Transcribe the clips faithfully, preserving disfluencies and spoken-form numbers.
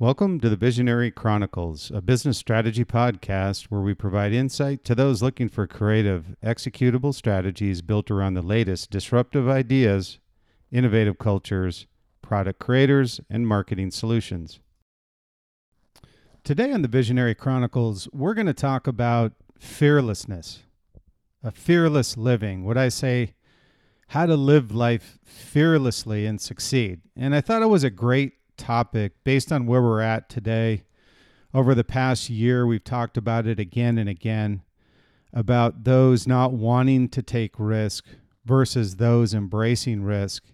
Welcome to the Visionary Chronicles, a business strategy podcast where we provide insight to those looking for creative, executable strategies built around the latest disruptive ideas, innovative cultures, product creators, and marketing solutions. Today on the Visionary Chronicles, we're going to talk about fearlessness, a fearless living. What I say, how to live life fearlessly and succeed. And I thought it was a great topic based on where we're at today. Over the past year, we've talked about it again and again, about those not wanting to take risk versus those embracing risk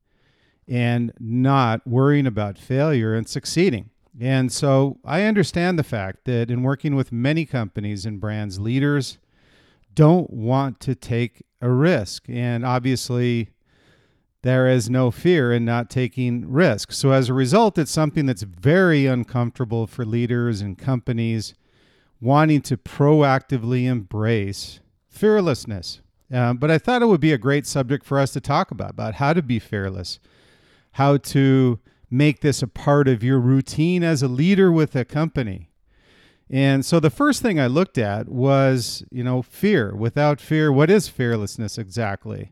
and not worrying about failure and succeeding. And so I understand the fact that in working with many companies and brands, leaders don't want to take a risk. And obviously, there is no fear in not taking risks. So as a result, it's something that's very uncomfortable for leaders and companies wanting to proactively embrace fearlessness. Um, but I thought it would be a great subject for us to talk about, about how to be fearless, how to make this a part of your routine as a leader with a company. And so the first thing I looked at was, you know, fear. Without fear, what is fearlessness exactly?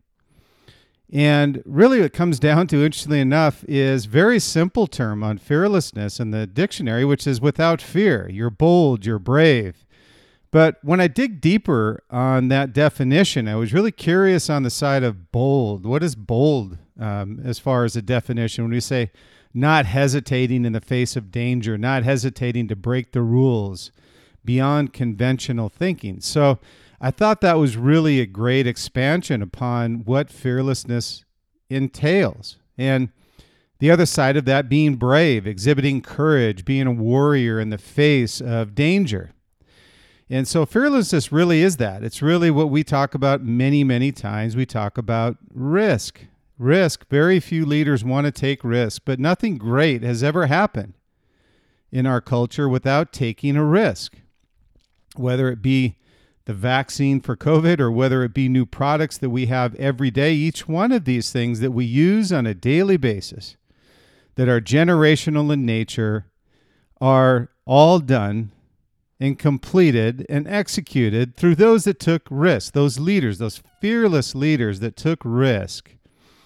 And really what it comes down to, interestingly enough, is very simple term on fearlessness in the dictionary, which is without fear. You're bold, you're brave. But when I dig deeper on that definition, I was really curious on the side of bold. What is bold um, as far as a definition? When we say not hesitating in the face of danger, not hesitating to break the rules beyond conventional thinking. So I thought that was really a great expansion upon what fearlessness entails. And the other side of that being brave, exhibiting courage, being a warrior in the face of danger. And so fearlessness really is that. It's really what we talk about many, many times. We talk about risk. Risk. Very few leaders want to take risk, but nothing great has ever happened in our culture without taking a risk, whether it be the vaccine for COVID, or whether it be new products that we have every day. Each one of these things that we use on a daily basis that are generational in nature are all done and completed and executed through those that took risk, those leaders, those fearless leaders that took risk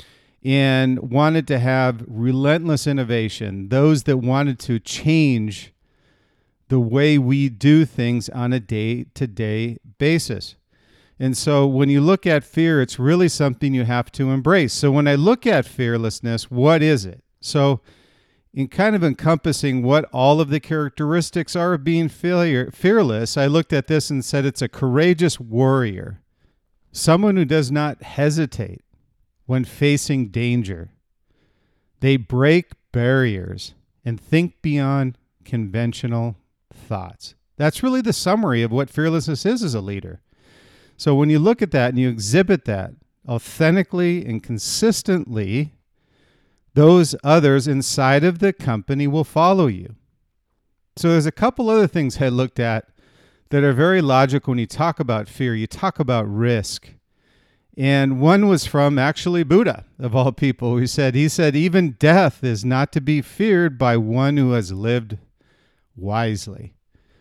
and wanted to have relentless innovation, those that wanted to change the way we do things on a day-to-day basis. And so when you look at fear, it's really something you have to embrace. So when I look at fearlessness, what is it? So in kind of encompassing what all of the characteristics are of being failure, fearless, I looked at this and said it's a courageous warrior, someone who does not hesitate when facing danger. They break barriers and think beyond conventional thoughts. That's really the summary of what fearlessness is as a leader. So when you look at that and you exhibit that authentically and consistently, those others inside of the company will follow you. So there's a couple other things I looked at that are very logical when you talk about fear. You talk about risk. And one was from actually Buddha, of all people, who said, he said, even death is not to be feared by one who has lived wisely.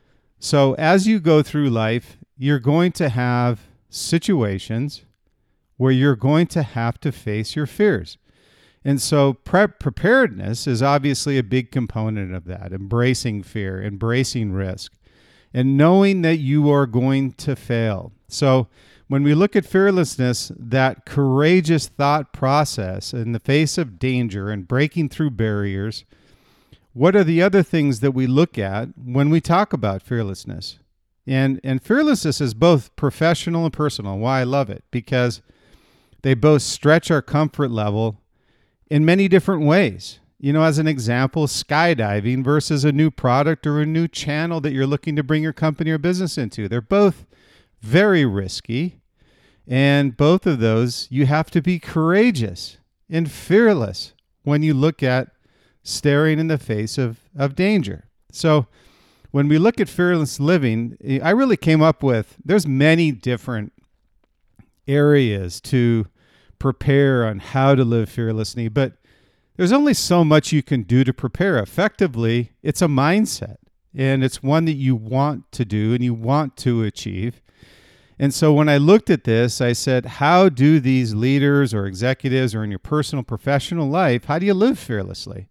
So as you go through life, you're going to have situations where you're going to have to face your fears. And so pre- preparedness is obviously a big component of that, embracing fear, embracing risk, and knowing that you are going to fail. So when we look at fearlessness, that courageous thought process in the face of danger and breaking through barriers, what are the other things that we look at when we talk about fearlessness? And and fearlessness is both professional and personal. Why I love it, because they both stretch our comfort level in many different ways. You know, as an example, skydiving versus a new product or a new channel that you're looking to bring your company or business into. They're both very risky. And both of those, you have to be courageous and fearless when you look at staring in the face of, of danger. So when we look at fearless living, I really came up with, there's many different areas to prepare on how to live fearlessly, but there's only so much you can do to prepare effectively. It's a mindset, and it's one that you want to do and you want to achieve. And so when I looked at this, I said, how do these leaders or executives or in your personal professional life, how do you live fearlessly?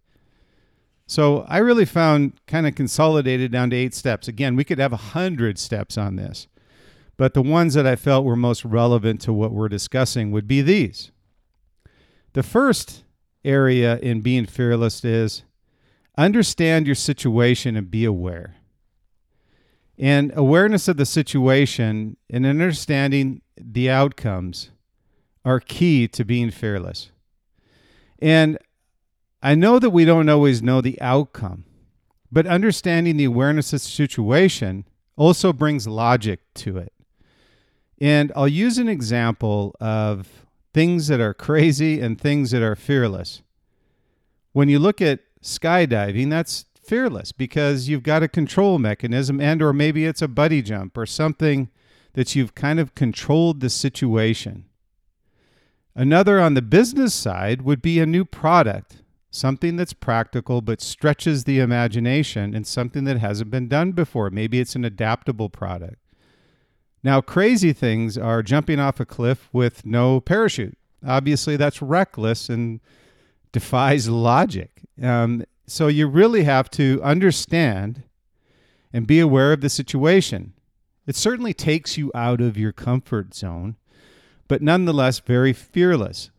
So I really found kind of consolidated down to eight steps. Again, we could have a hundred steps on this, but the ones that I felt were most relevant to what we're discussing would be these. The first area in being fearless is understand your situation and be aware. And awareness of the situation and understanding the outcomes are key to being fearless. And I know that we don't always know the outcome, but understanding the awareness of the situation also brings logic to it. And I'll use an example of things that are crazy and things that are fearless. When you look at skydiving, that's fearless because you've got a control mechanism, and or maybe it's a buddy jump or something that you've kind of controlled the situation. Another on the business side would be a new product, something that's practical but stretches the imagination and something that hasn't been done before. Maybe it's an adaptable product. Now, crazy things are jumping off a cliff with no parachute. Obviously, that's reckless and defies logic. Um, So you really have to understand and be aware of the situation. It certainly takes you out of your comfort zone, but nonetheless very fearless.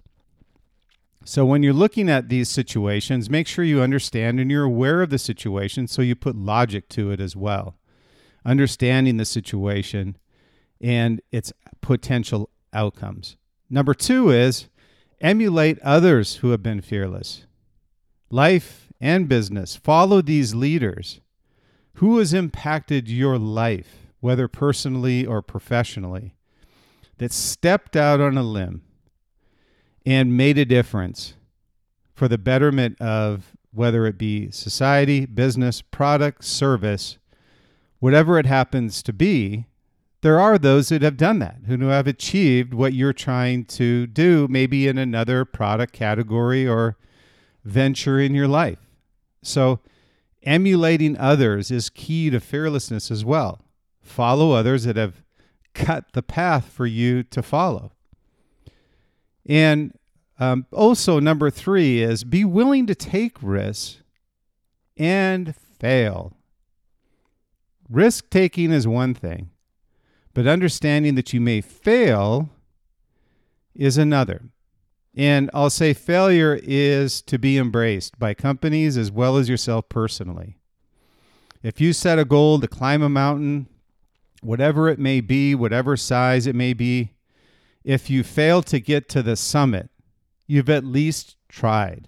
So when you're looking at these situations, make sure you understand and you're aware of the situation so you put logic to it as well. Understanding the situation and its potential outcomes. Number two is emulate others who have been fearless. Life and business. Follow these leaders. Who has impacted your life, whether personally or professionally, that stepped out on a limb and made a difference for the betterment of whether it be society, business, product, service, whatever it happens to be. There are those that have done that, who have achieved what you're trying to do, maybe in another product category or venture in your life. So emulating others is key to fearlessness as well. Follow others that have cut the path for you to follow. And um, also number three is be willing to take risks and fail. Risk taking is one thing, but understanding that you may fail is another. And I'll say failure is to be embraced by companies as well as yourself personally. If you set a goal to climb a mountain, whatever it may be, whatever size it may be, if you fail to get to the summit, you've at least tried.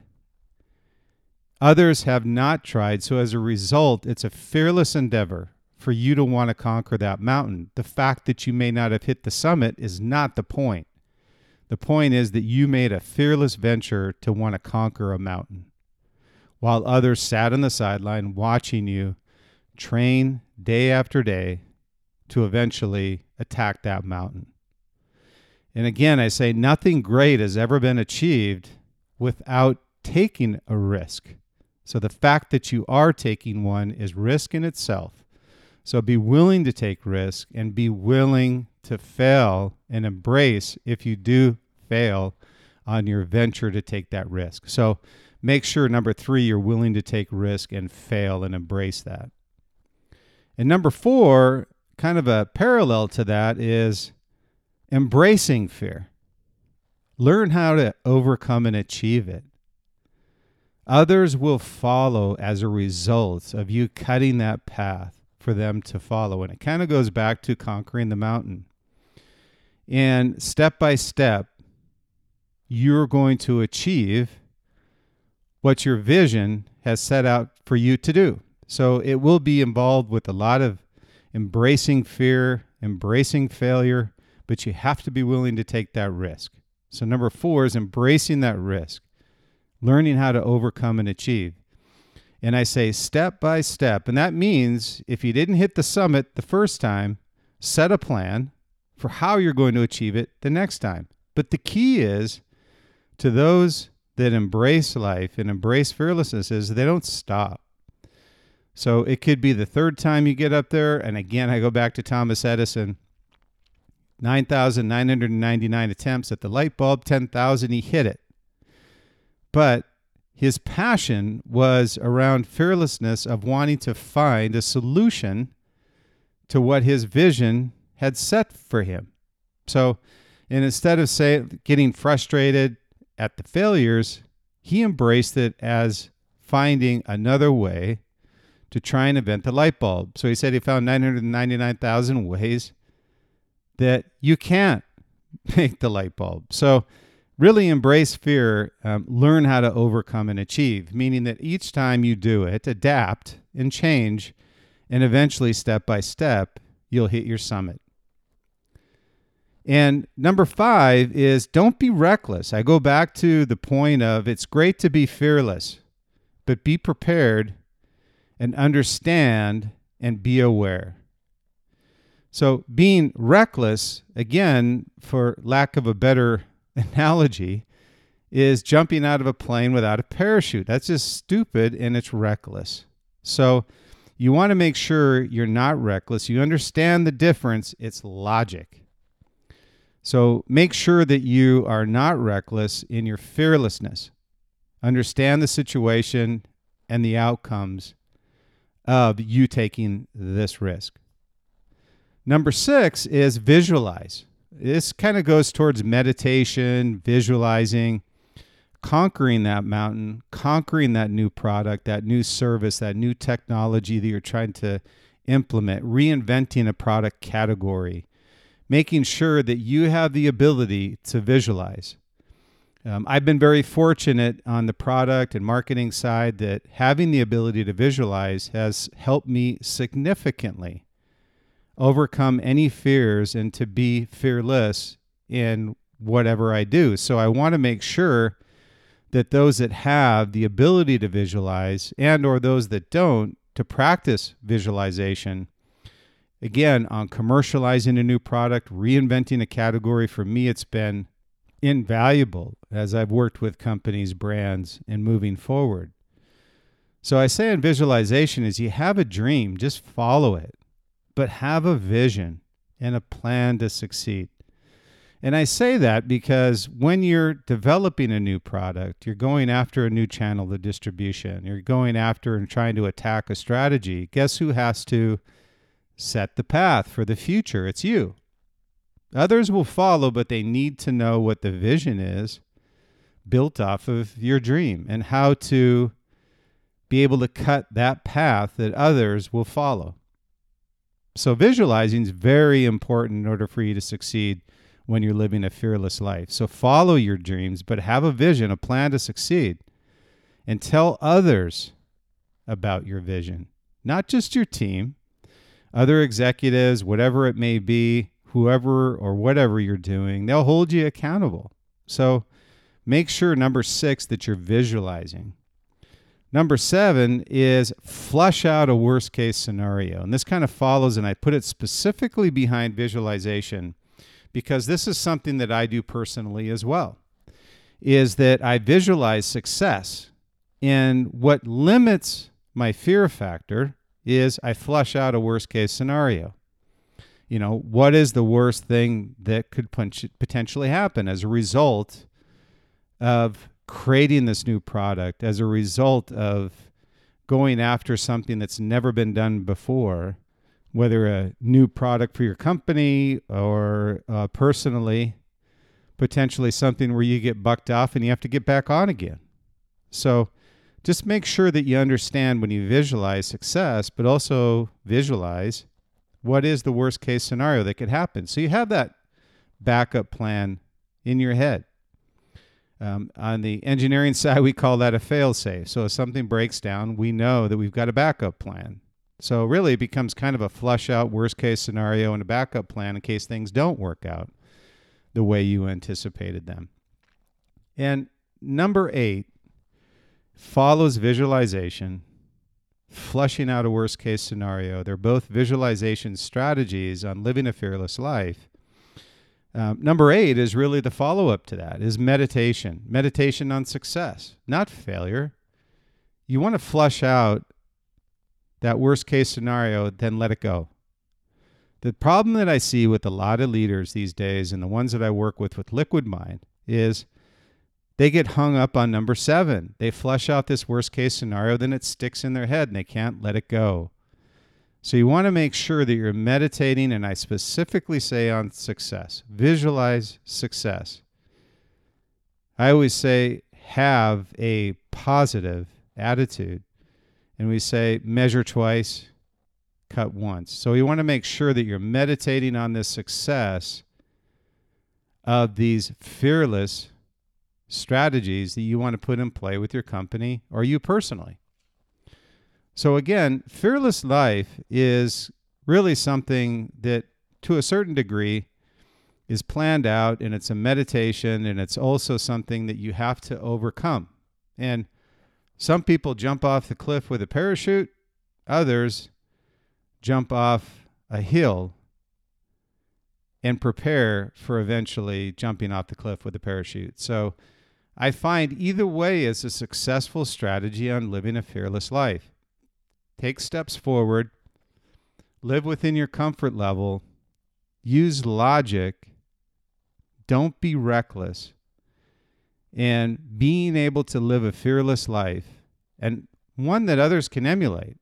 Others have not tried, so as a result, it's a fearless endeavor for you to want to conquer that mountain. The fact that you may not have hit the summit is not the point. The point is that you made a fearless venture to want to conquer a mountain, while others sat on the sideline watching you train day after day to eventually attack that mountain. And again, I say nothing great has ever been achieved without taking a risk. So the fact that you are taking one is risk in itself. So be willing to take risk and be willing to fail and embrace if you do fail on your venture to take that risk. So make sure, number three, you're willing to take risk and fail and embrace that. And number four, kind of a parallel to that, is embracing fear. Learn how to overcome and achieve it. Others will follow as a result of you cutting that path for them to follow. And it kind of goes back to conquering the mountain. And step by step, you're going to achieve what your vision has set out for you to do. So it will be involved with a lot of embracing fear, embracing failure, but you have to be willing to take that risk. So number four is embracing that risk, learning how to overcome and achieve. And I say step by step. And that means if you didn't hit the summit the first time, set a plan for how you're going to achieve it the next time. But the key is to those that embrace life and embrace fearlessness is they don't stop. So it could be the third time you get up there. And again, I go back to Thomas Edison, nine thousand nine hundred ninety-nine attempts at the light bulb, ten thousand, he hit it. But his passion was around fearlessness of wanting to find a solution to what his vision had set for him. So, and instead of say getting frustrated at the failures, he embraced it as finding another way to try and invent the light bulb. So he said he found nine hundred ninety-nine thousand ways that you can't make the light bulb. So really embrace fear, um, learn how to overcome and achieve, meaning that each time you do it, adapt and change, and eventually step by step, you'll hit your summit. And number five is don't be reckless. I go back to the point of it's great to be fearless, but be prepared and understand and be aware. So being reckless, again, for lack of a better analogy, is jumping out of a plane without a parachute. That's just stupid and it's reckless. So you want to make sure you're not reckless. You understand the difference. It's logic. So make sure that you are not reckless in your fearlessness. Understand the situation and the outcomes of you taking this risk. Number six is visualize. This kind of goes towards meditation, visualizing, conquering that mountain, conquering that new product, that new service, that new technology that you're trying to implement, reinventing a product category, making sure that you have the ability to visualize. Um, I've been very fortunate on the product and marketing side that having the ability to visualize has helped me significantly overcome any fears and to be fearless in whatever I do. So I want to make sure that those that have the ability to visualize and or those that don't, to practice visualization. Again, on commercializing a new product, reinventing a category, for me, it's been invaluable as I've worked with companies, brands, and moving forward. So I say in visualization is you have a dream, just follow it, but have a vision and a plan to succeed. And I say that because when you're developing a new product, you're going after a new channel of distribution, you're going after and trying to attack a strategy. Guess who has to set the path for the future? It's you. Others will follow, but they need to know what the vision is built off of your dream and how to be able to cut that path that others will follow. So visualizing is very important in order for you to succeed when you're living a fearless life. So follow your dreams, but have a vision, a plan to succeed, and tell others about your vision, not just your team, other executives, whatever it may be, whoever or whatever you're doing, they'll hold you accountable. So make sure, number six, that you're visualizing. Number seven is flush out a worst case scenario. And this kind of follows, and I put it specifically behind visualization because this is something that I do personally as well, is that I visualize success. And what limits my fear factor is I flush out a worst case scenario. You know, what is the worst thing that could potentially happen as a result of creating this new product, as a result of going after something that's never been done before, whether a new product for your company or uh, personally, potentially something where you get bucked off and you have to get back on again. So just make sure that you understand when you visualize success, but also visualize what is the worst case scenario that could happen. So you have that backup plan in your head. Um, on the engineering side, we call that a fail-safe. So if something breaks down, we know that we've got a backup plan. So really it becomes kind of a flush out worst case scenario and a backup plan in case things don't work out the way you anticipated them. And number eight follows visualization, flushing out a worst case scenario. They're both visualization strategies on living a fearless life. Um, number eight is really the follow-up to that, is meditation. Meditation on success, not failure. You want to flush out that worst-case scenario, then let it go. The problem that I see with a lot of leaders these days, and the ones that I work with with Liquid Mind, is they get hung up on number seven. They flush out this worst-case scenario, then it sticks in their head, and they can't let it go. So you want to make sure that you're meditating, and I specifically say on success. Visualize success. I always say have a positive attitude, and we say measure twice, cut once. So you want to make sure that you're meditating on this success of these fearless strategies that you want to put in play with your company or you personally. So again, fearless life is really something that to a certain degree is planned out, and it's a meditation, and it's also something that you have to overcome. And some people jump off the cliff with a parachute, others jump off a hill and prepare for eventually jumping off the cliff with a parachute. So I find either way is a successful strategy on living a fearless life. Take steps forward, live within your comfort level, use logic, don't be reckless, and being able to live a fearless life, and one that others can emulate,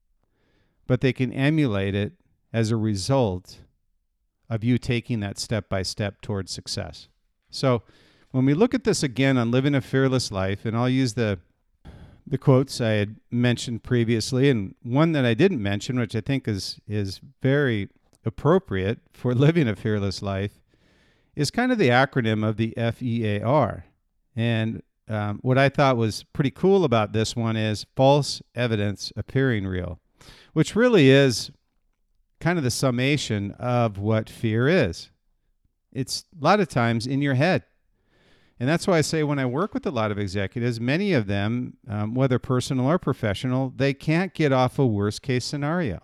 but they can emulate it as a result of you taking that step by step towards success. So when we look at this again on living a fearless life, and I'll use the the quotes I had mentioned previously, and one that I didn't mention, which I think is is very appropriate for living a fearless life, is kind of the acronym of the F E A R. And um, what I thought was pretty cool about this one is false evidence appearing real, which really is kind of the summation of what fear is. It's a lot of times in your head. And that's why I say when I work with a lot of executives, many of them, um, whether personal or professional, they can't get off a worst case scenario.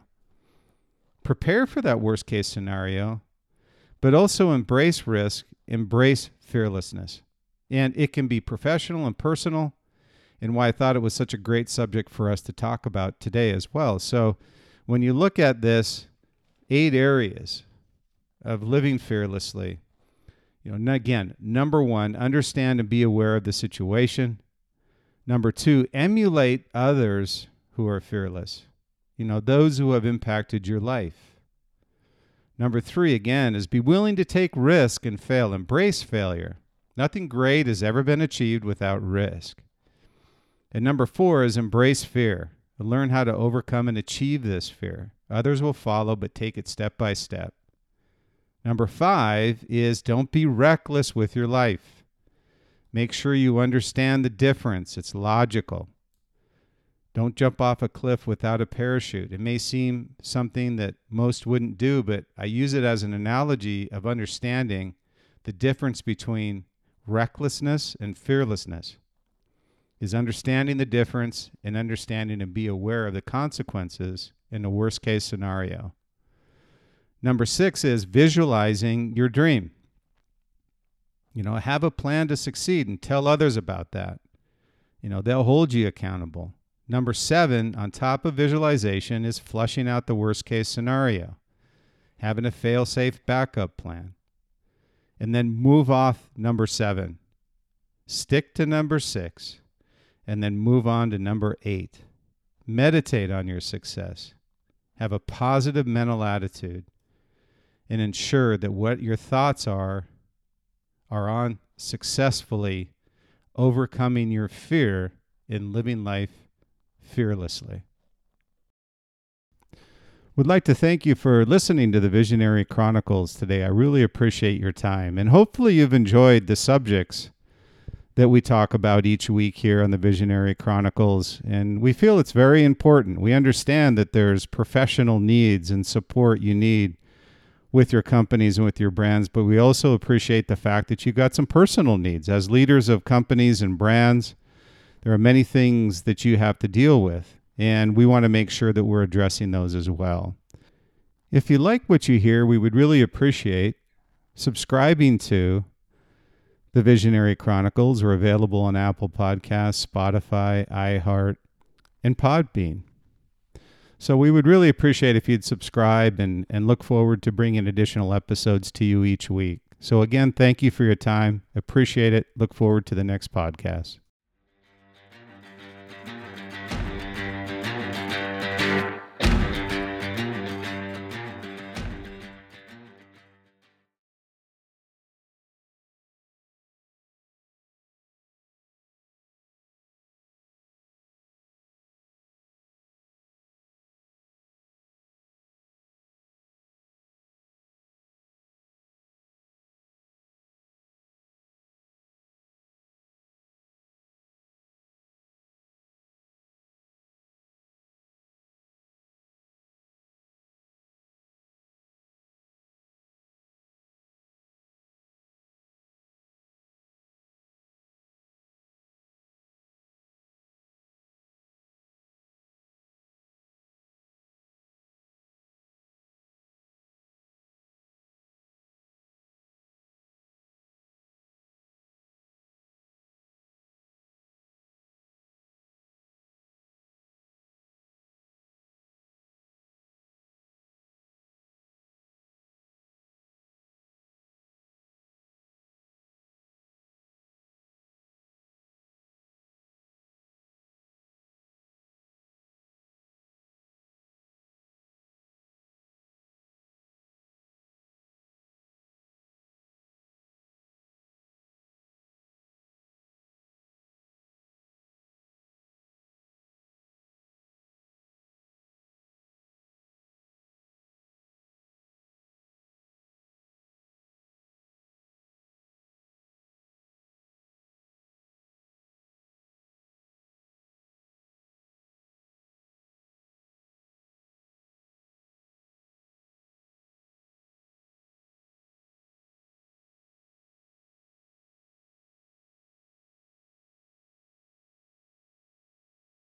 Prepare for that worst case scenario, but also embrace risk, embrace fearlessness. And it can be professional and personal, and why I thought it was such a great subject for us to talk about today as well. So when you look at this eight areas of living fearlessly, You know, again, number one, understand and be aware of the situation. Number two, emulate others who are fearless. You know, those who have impacted your life. Number three, again, is be willing to take risk and fail. Embrace failure. Nothing great has ever been achieved without risk. And number four is embrace fear. Learn how to overcome and achieve this fear. Others will follow, but take it step by step. Number five is don't be reckless with your life. Make sure you understand the difference. It's logical. Don't jump off a cliff without a parachute. It may seem something that most wouldn't do, but I use it as an analogy of understanding the difference between recklessness and fearlessness. Is understanding the difference and understanding and be aware of the consequences in the worst case scenario. Number six is visualizing your dream. You know, have a plan to succeed and tell others about that. You know, they'll hold you accountable. Number seven, on top of visualization, is flushing out the worst case scenario. Having a fail-safe backup plan. And then move off number seven. Stick to number six. And then move on to number eight. Meditate on your success. Have a positive mental attitude. And ensure that what your thoughts are, are on successfully overcoming your fear in living life fearlessly. Would like to thank you for listening to the Visionary Chronicles today. I really appreciate your time. And hopefully you've enjoyed the subjects that we talk about each week here on the Visionary Chronicles. And we feel it's very important. We understand that there's professional needs and support you need with your companies and with your brands, but we also appreciate the fact that you've got some personal needs. As leaders of companies and brands, there are many things that you have to deal with, and we want to make sure that we're addressing those as well. If you like what you hear, we would really appreciate subscribing to the Visionary Chronicles. We're available on Apple Podcasts, Spotify, iHeart, and Podbean. So we would really appreciate if you'd subscribe and, and look forward to bringing additional episodes to you each week. So again, thank you for your time. Appreciate it. Look forward to the next podcast.